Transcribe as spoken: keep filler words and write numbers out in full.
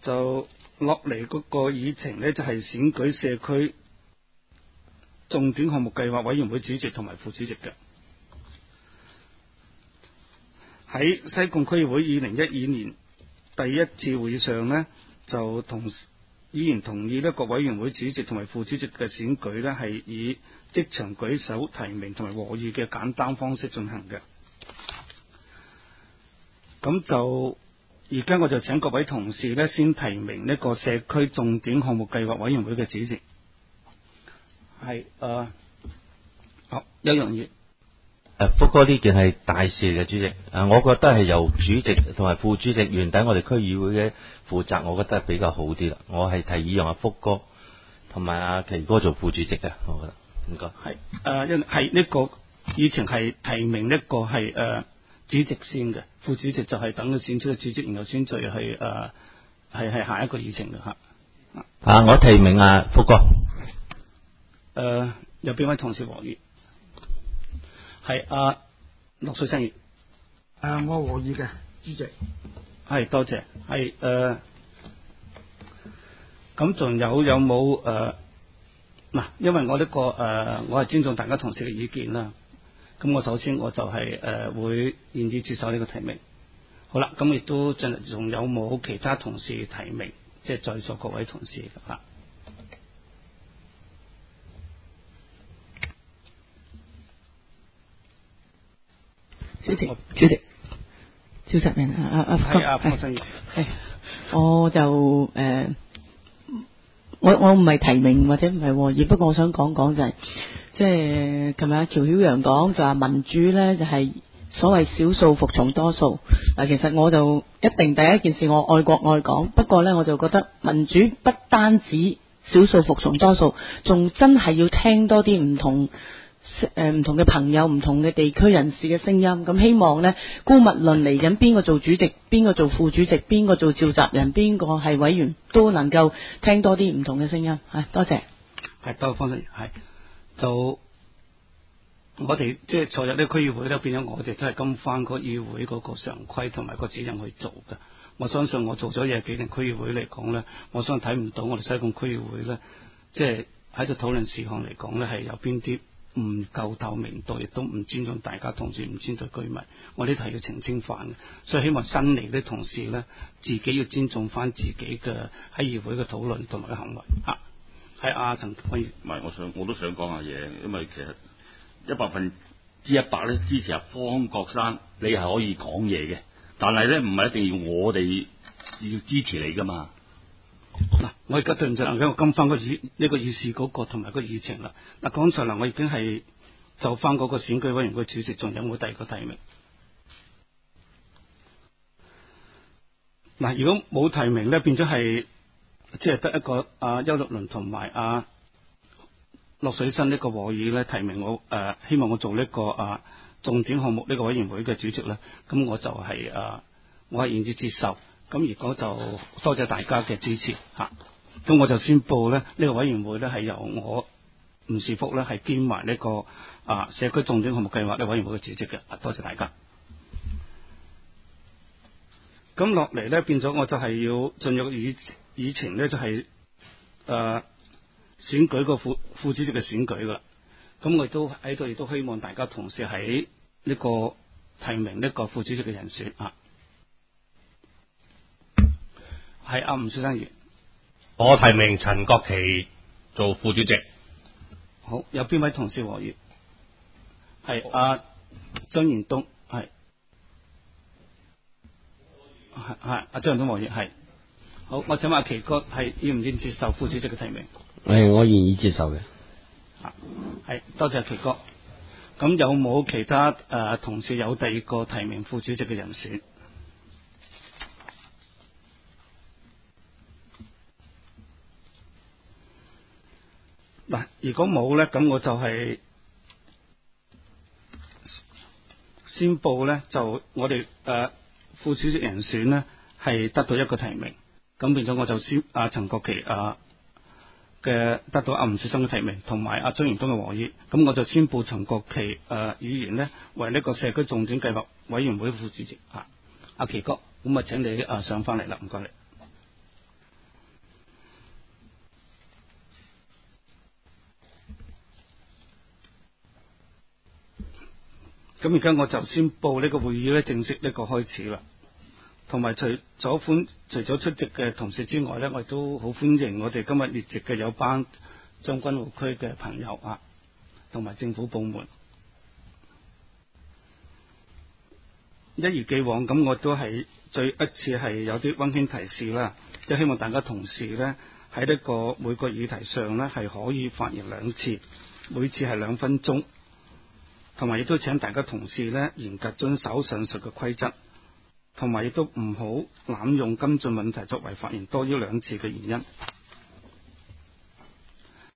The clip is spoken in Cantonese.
就落嚟嗰個議程呢，就係、是、選舉社區重點項目計劃委員會主席同埋副主席嘅。喺西貢區議會二零一二年第一次會議上呢，就同議員同意呢各委員會主席同埋副主席嘅選舉呢，係以即場舉手提名同埋和議嘅簡單方式進行嘅。咁就而家我就請各位同事呢，先提名呢個社區重點項目計劃委員會嘅主席。係誒，好邱容業。 誒，福哥呢件係大事嚟嘅，主席。誒，我覺得係由主席同埋副主席原底我哋區議會嘅負責，我覺得比較好啲啦。我係提議讓阿福哥同埋阿奇哥做副主席嘅，我覺得唔該。係誒，因係呢個議程係提名一個係誒、呃、主席先嘅，副主席就係等佢選出嘅主席，然後先再係誒係係下一個議程嘅吓。 啊，我提名阿福哥。誒、 呃，有邊位同事和議？係阿陸水生業。 誒，我和議嘅主席。 係多謝。係誒，咁、呃、仲有有冇誒嗱？因為我呢、這個誒、呃，我係尊重大家同事嘅意見啦。咁我首先我就係、是、誒、呃、會願意接受呢個提名。好啦，咁亦都仲仲有冇其他同事提名？即係在座各位同事吓。 主席，主席，召集人啊啊係啊，方生業係，我就誒、呃，我我唔係提名或者唔係和議，不過我想講講就係、是，即係琴日阿喬曉陽講就話民主咧就係、是、所謂少數服從多數。嗱，其實我就一定第一件事我愛國愛港，不過咧我就覺得民主不單止少數服從多數，仲真係要聽多啲唔同。誒，唔、呃、同嘅朋友、唔同嘅地區人士嘅聲音，咁希望呢，姑勿論嚟緊邊個做主席，邊個做副主席，邊個做召集人，邊個係委員，都能夠聽多啲唔同嘅聲音。係，多謝。 係，多謝方生業。係，就我哋即係坐入呢個區議會咧，變咗我哋都係跟翻個議會嗰個常規同埋個指引去做嘅。我相信我做咗廿幾年區議會嚟講呢，我相信睇唔到我哋西貢區議會呢，即係喺度討論事項嚟講呢，係有邊啲唔夠透明度，亦都唔尊重大家同事，唔尊重居民，我呢題要澄清翻嘅，所以希望新嚟啲同事呢，自己要尊重翻自己嘅喺議會嘅討論同埋嘅行為嚇。係阿陳輝， 唔係，我想我都想講下嘢，因為其實一百分之一百咧支持阿方國珊，你係可以講嘢嘅，但係咧唔係一定要我哋要支持你噶嘛。 嗱，我而家對唔住，我跟翻個議呢個議事嗰個同埋個議程啦。嗱，剛才嗱，我已經係就翻嗰個選舉委員會主席，仲有冇第二個提名？嗱，如果冇提名咧，變咗係即係得一個阿邱律倫同埋阿落水新呢個和議咧提名我誒、呃，希望我做呢、這個啊重點項目呢個委員會嘅主席咧，咁我就係、是、誒、呃，我係願意接受。咁如果就多謝大家嘅支持吓，咁我就宣布咧，呢、這個委員會咧係由我吳士福咧係兼埋呢個啊社區重點項目計劃呢委員會嘅主席嘅，多謝大家。咁落嚟咧變咗，我就係要進入議議程咧，就係、是、誒、呃、選舉個副副主席嘅選舉噶啦。咁我亦都喺度，亦都希望大家同事喺呢個提名呢個副主席嘅人選啊。係阿吳先生議員， 我提名陳國奇做副主席。 好，有邊位同事和議？係阿張延東，係係係阿張延東和議係。好，我請問阿奇哥係願唔願意接受副主席嘅提名？ 誒，我願意接受嘅。 啊，係多謝奇哥。咁有冇其他誒、呃、同事有第二個提名副主席嘅人選？嗱，如果冇咧，咁我就係宣布咧，就我哋誒、呃、副主席人選咧係得到一個提名，咁變咗我就宣阿陳國奇啊嘅得到阿吳雪生嘅提名，同埋阿張延東嘅和議，咁我就宣布陳國奇誒、呃、議員咧為呢個社區重點計劃委員會副主席啊，阿奇哥，咁啊請你啊上翻嚟啦，唔該你。 咁而家我就宣佈呢個會議咧正式呢個開始啦。同埋除咗歡除咗出席嘅同事之外咧，我亦都好歡迎我哋今日列席嘅有班將軍澳區嘅朋友啊，同埋政府部門。一如既往，咁我都係最一次係有啲溫馨提示啦，即係希望大家同事咧喺呢個每個議題上咧係可以發言兩次，每次係兩分鐘，同埋亦都請大家同事咧嚴格遵守上述嘅規則，同埋亦都唔好濫用跟進問題作為發言多於兩次嘅原因。